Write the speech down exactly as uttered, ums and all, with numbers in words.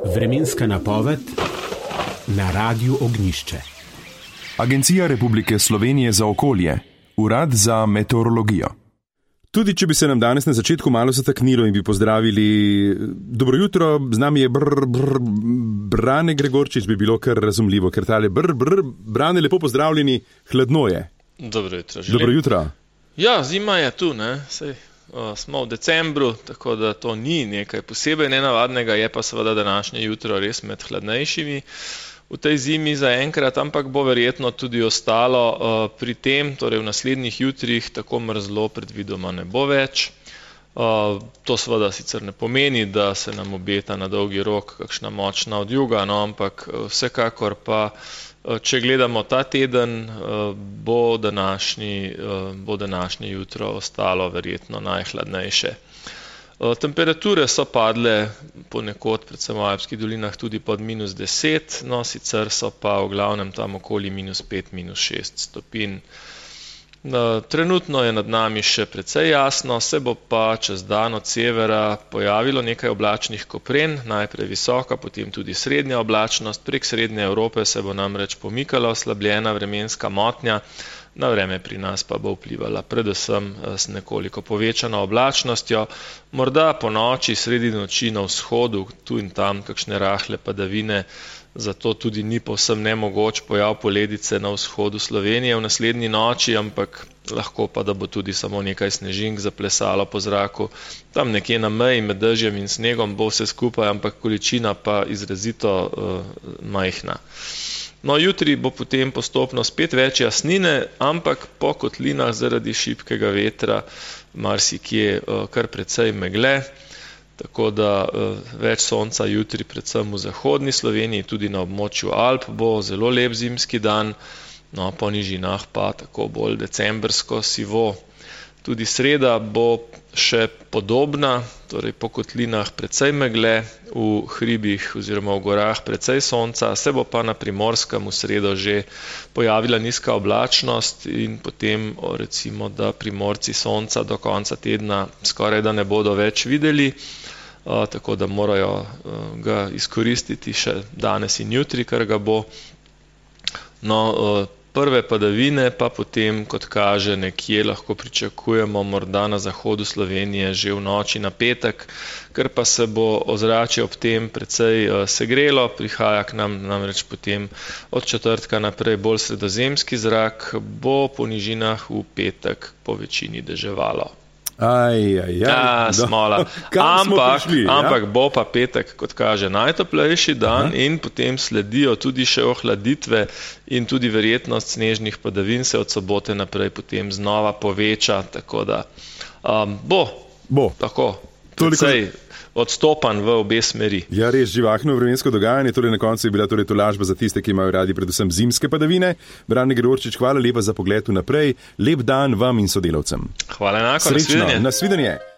Vremenska napoved na Radiu Ognjišče. Agencija Republike Slovenije za okolje, Urad za meteorologijo. Tudi če bi se nam danes na začetku malo zataknilo in bi pozdravili dobro jutro, z nami je brr, brr, Brane Gregorčič, bi bilo kar razumljivo, ker tale brr, brr, Brane, lepo pozdravljeni, hladno je. Dobro jutro. Želim. Dobro jutro. Ja, zima je tu, ne, sej. Uh, smo v decembru, tako da to ni nekaj posebej nenavadnega, je pa seveda današnje jutro res med hladnejšimi v tej zimi zaenkrat, ampak bo verjetno tudi ostalo uh, pri tem, torej v naslednjih jutrih tako mrzlo predvidoma ne bo več. Uh, to seveda sicer ne pomeni, da se nam obeta na dolgi rok kakšna močna odjuga, no, ampak uh, vsekakor pa če gledamo ta teden, bo današnji, bo današnje jutro ostalo verjetno najhladnejše. Temperature so padle ponekod, predvsem v Alpskih dolinah, tudi pod minus deset, no sicer so pa v glavnem tam okoli minus pet, minus šest stopinj. Trenutno je nad nami še precej jasno, se bo pa čez dan od severa pojavilo nekaj oblačnih kopren, najprej visoka, potem tudi srednja oblačnost. Prek srednje Evrope se bo namreč pomikala oslabljena vremenska motnja, na vreme pri nas pa bo vplivala predvsem s nekoliko povečano oblačnostjo. Morda po noči, sredi noči na vzhodu, tu in tam kakšne rahle padavine, zato tudi ni povsem nemogoč pojav poledice na vzhodu Slovenije v naslednji noči, ampak lahko pa, da bo tudi samo nekaj snežink zaplesalo po zraku. Tam nekje na meji med dežjem in snegom bo vse skupaj, ampak količina pa izrazito uh, majhna. No, jutri bo potem postopno spet več jasnine, ampak po kotlinah zaradi šibkega vetra marsikje uh, kar precej megle. Tako da uh, več sonca jutri, predvsem v zahodni Sloveniji, tudi na območju Alp, bo zelo lep zimski dan, no po nižinah pa tako bolj decembrsko sivo. Tudi sreda bo še podobna, torej po kotlinah precej megle, v hribih oziroma v gorah precej sonca, se bo pa na Primorskem v sredo že pojavila nizka oblačnost in potem recimo, da Primorci sonca do konca tedna skoraj da ne bodo več videli. Uh, tako da morajo uh, ga izkoristiti še danes in jutri, kar ga bo. No, uh, prve padavine pa potem, kot kaže, nekje lahko pričakujemo morda na zahodu Slovenije že v noči na petek, ker pa se bo ozračje ob tem precej uh, segrelo, prihaja k nam namreč potem od četrtka naprej bolj sredozemski zrak, bo po nižinah v petek po večini deževalo. Aj, aj, aj. Ja, smola. Ampak, prišli, ampak ja? bo pa petek, kot kaže, najtoplejši dan. Aha. In potem sledijo tudi še ohladitve in tudi verjetnost snežnih padavin se od sobote naprej potem znova poveča, tako da um, bo, bo. Tako, Toliko... precej odstopan v obe smeri. Ja, res živahno vremensko dogajanje, torej na koncu je bila torej tolažba za tiste, ki imajo radi predvsem zimske padavine. Brane Gregorčič, hvala lepa za pogled naprej, lep dan vam in sodelavcem. Hvala enako, Srečno, nasvidenje. Nasvidenje.